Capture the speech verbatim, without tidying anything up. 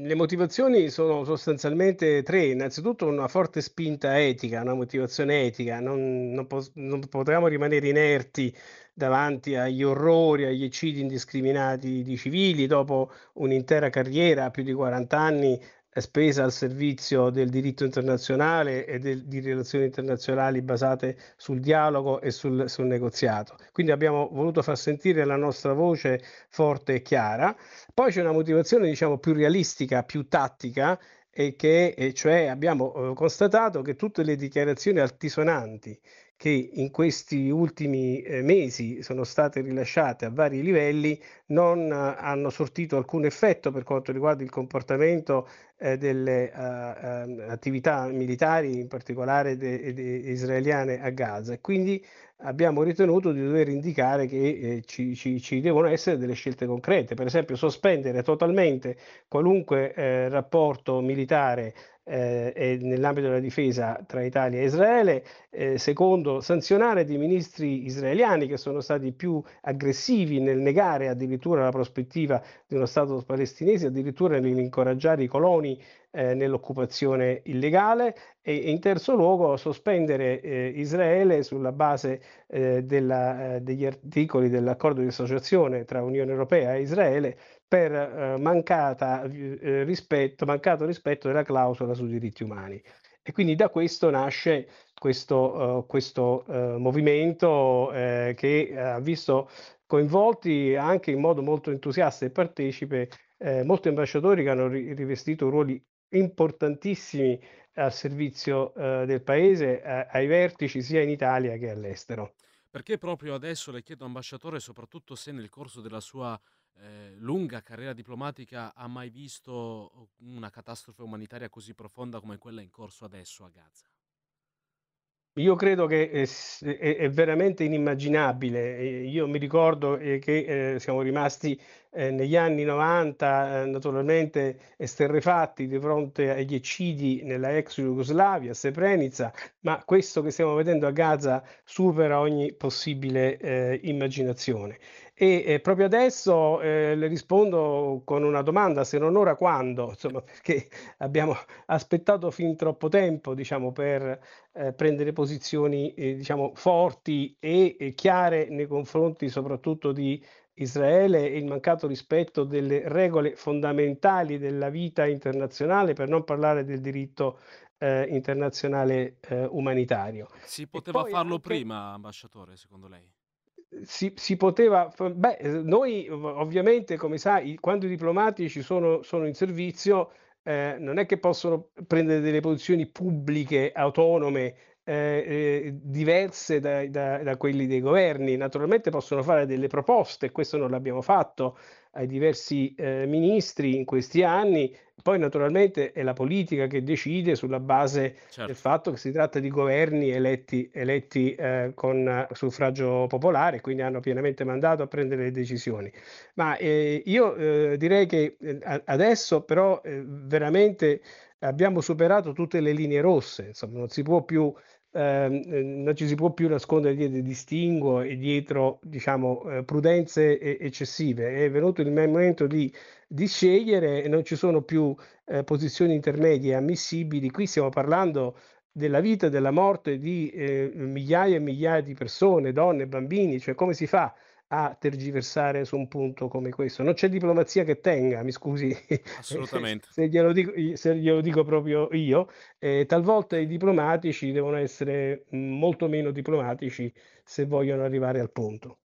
Le motivazioni sono sostanzialmente tre. Innanzitutto una forte spinta etica, una motivazione etica. Non non pos non potevamo rimanere inerti davanti agli orrori, agli eccidi indiscriminati di civili dopo un'intera carriera, più di quaranta anni, ehm, spesa al servizio del diritto internazionale e del di relazioni internazionali basate sul dialogo e sul sul negoziato. Quindi abbiamo voluto far sentire la nostra voce forte e chiara. Poi c'è una motivazione diciamo più realistica, più tattica e che e cioè abbiamo, uhm, constatato che tutte le dichiarazioni altisonanti che in questi ultimi, ehm, mesi sono state rilasciate a vari livelli non eh, hanno sortito alcun effetto per quanto riguarda il comportamento, ehm, delle, uhm, uhm, attività militari, in particolare de de israeliane a Gaza e quindi abbiamo ritenuto di dover indicare che, ehm, ci ci ci devono essere delle scelte concrete. Per esempio, sospendere totalmente qualunque, ehm, rapporto militare, ehm, e nell'ambito della difesa tra Italia e Israele. Ehm, secondo, sanzionare dei ministri israeliani che sono stati più aggressivi nel negare addirittura la prospettiva di uno Stato palestinese, addirittura nell'incoraggiare i coloni, ehm, nell'occupazione illegale e in terzo luogo sospendere, ehm, Israele sulla base ehm, della ehm, degli articoli dell'accordo di associazione tra Unione Europea e Israele per, ehm, mancata vi ehm, rispetto mancato rispetto della clausola sui diritti umani. E quindi da questo nasce questo uhm, questo, uhm, movimento, ehm, che ha visto coinvolti anche in modo molto entusiasta e partecipe, ehm, molti ambasciatori che hanno ri rivestito ruoli importantissimi al servizio, uhm, del paese, a ai vertici sia in Italia che all'estero. Perché proprio adesso, le chiedo ambasciatore, soprattutto se nel corso della sua, ehm, lunga carriera diplomatica ha mai visto una catastrofe umanitaria così profonda come quella in corso adesso a Gaza. Io credo che, ehm, s è è veramente inimmaginabile. Ehm, io mi ricordo, ehm, che, ehm, siamo rimasti, ehm, negli anni 'novanta, ehm, naturalmente esterrefatti di fronte agli eccidi nella ex Jugoslavia, a Srebrenica, ma questo che stiamo vedendo a Gaza supera ogni possibile, ehm, immaginazione. E, ehm, proprio adesso, ehm, le rispondo con una domanda: se non ora quando? Insomma, perché abbiamo aspettato fin troppo tempo, diciamo, per ehm, prendere posizioni, ehm, diciamo forti e e chiare nei confronti soprattutto di Israele e il mancato rispetto delle regole fondamentali della vita internazionale, per non parlare del diritto, ehm, internazionale, ehm, umanitario. Si E poteva poi farlo anche prima, ambasciatore, secondo lei? Uhm, si si poteva f beh, ehm, noi ov ovviamente come sai, quando i diplomatici sono sono in servizio, ehm, non è che possono prendere delle posizioni pubbliche, autonome, ehm, ehm, diverse dai da da quelli dei governi. Naturalmente possono fare delle proposte e questo noi l'abbiamo fatto ai diversi, ehm, ministri in questi anni. Poi naturalmente è la politica che decide sulla base del Certo. fatto che si tratta di governi eletti eletti, ehm, con suffragio popolare, quindi hanno pienamente mandato a prendere le decisioni. Ma, ehm, io, uhm, direi che, ehm, a adesso però, ehm, veramente abbiamo superato tutte le linee rosse, insomma non si può più ehm, ehm, non ci si può più nascondere dietro i distinguo e dietro, diciamo, ehm, prudenze e eccessive. È venuto il momento di di scegliere e non ci sono più, ehm, posizioni intermedie ammissibili. Qui stiamo parlando della vita e della morte di, ehm, migliaia e migliaia di persone, donne, bambini, cioè come si fa a tergiversare su un punto come questo? Non c'è diplomazia che tenga, mi scusi Assolutamente. se glielo dico i se glielo dico proprio io. Ehm, talvolta i diplomatici devono essere, mhmm, molto meno diplomatici se vogliono arrivare al punto.